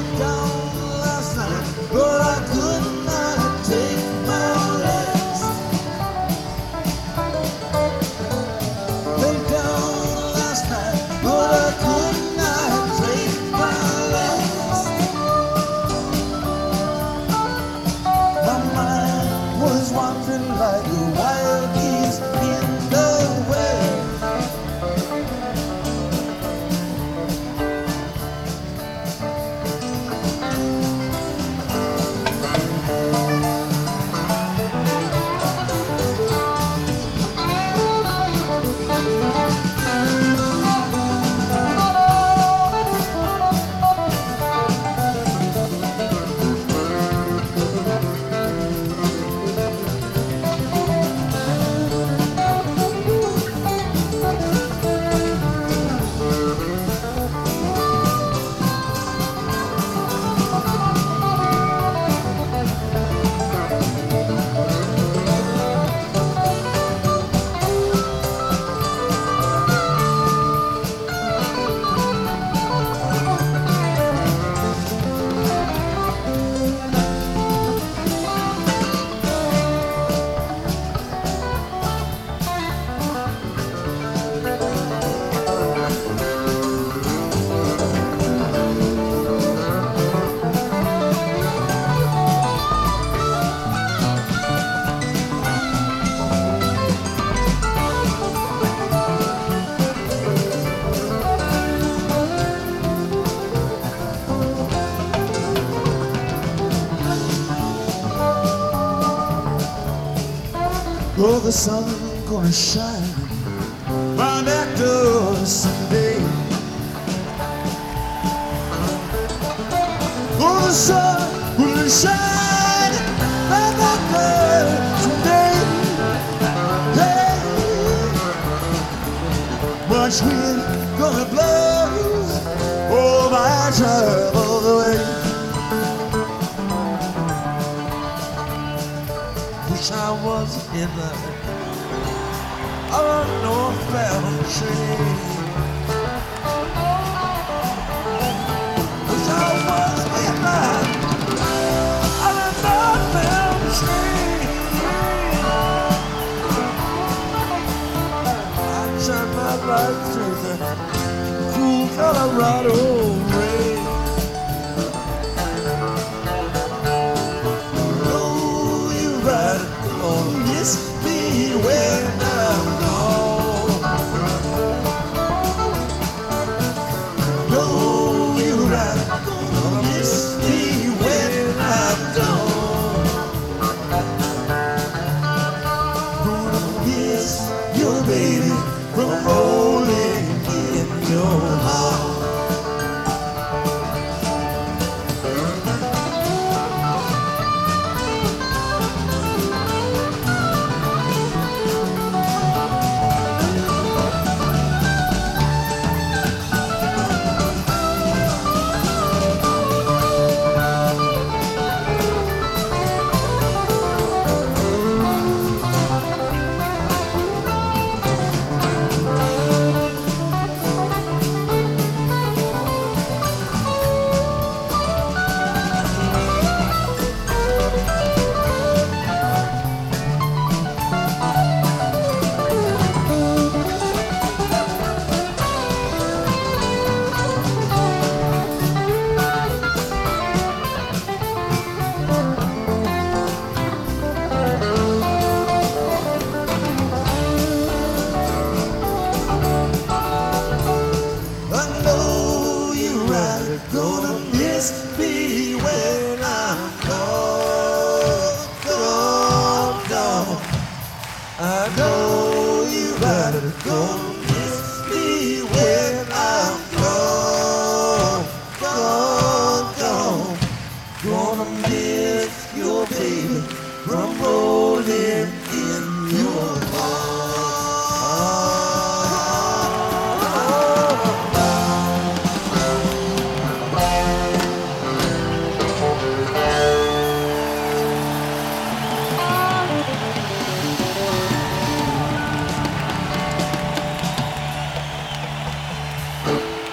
down last night, but I could not take my legs. Lay down last night, but I could not take my legs. My mind was wandering like a wild geese in the wind. Oh, the sun gonna shine my back door someday. Oh, the sun will shine my back door someday. Hey, much wind gonna blow all my troubles away. Wish I was in the northbound train. Wish I was in the northbound train. I turned my life through the cool Colorado rain. Miss me when I'm gone. Know you're right, gonna miss me when I'm gone. Gonna miss your baby from rolling in your heart. Gonna miss me when I'm gone, gone, gone. I know you better gonna miss me when I'm gone, gone, gone. Gonna miss your baby from rolling in your